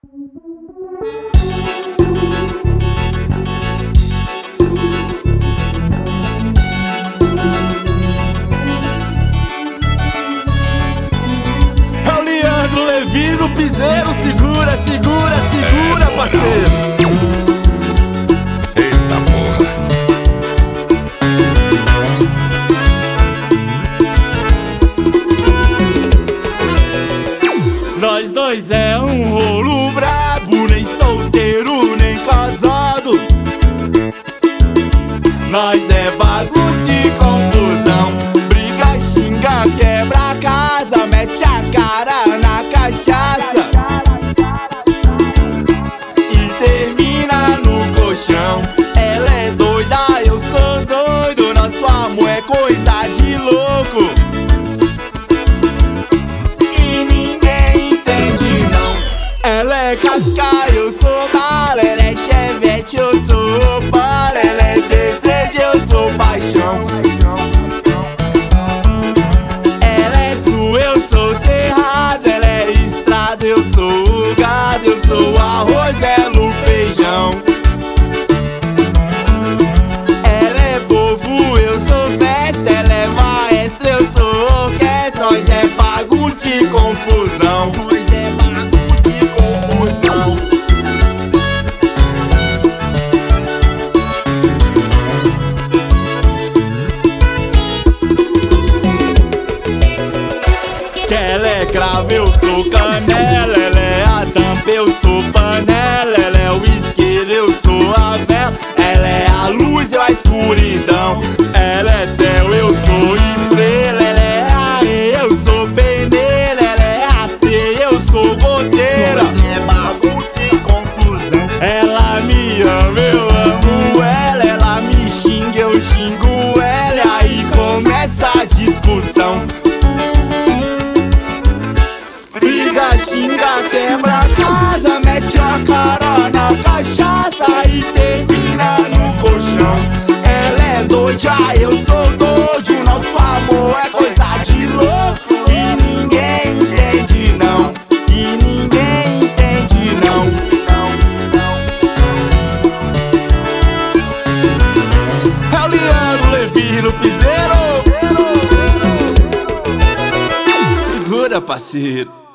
É o Leandro Levino Piseiro, segura, segura, segura, parceiro. Eita porra. Nós dois é um rolo brabo, nem solteiro, nem casado. Nós é bagunça e confusão, briga, xinga, quebra a casa, mete a cara na cachaça e termina no colchão. Ela é doida, eu sou doido, nosso amor é coisa de louco. Ela é casca, eu sou bala. Ela é chevette, eu sou opala. Ela é desejo, eu sou paixão. Ela é sul, eu sou cerrado. Ela é estrada, eu sou o gado. Eu sou arroz, ela o feijão. Ela é povo, eu sou festa. Ela é maestra, eu sou orquestra. Nós é bagunça e confusão. Ela é cravo, eu sou canela. Ela é a tampa, eu sou panela. Ela é o isqueiro, eu sou a vela. Ela é a luz, eu a escuridão. Ela é céu, eu sou estrela. Ela é areia, eu sou peneira. Ela é a teia, eu sou goteira. É bagunça e confusão. Ela me ama, eu amo ela. Ela me xinga, eu xingo ela. E aí começa a discussão. Briga, xinga, quebra a casa, mete a cara na cachaça e termina no colchão. Ela é doida, eu sou doido, nosso amor é coisa de louco. E ninguém entende não, e ninguém entende não. É o Leandro Levino Piseiro. Segura, parceiro.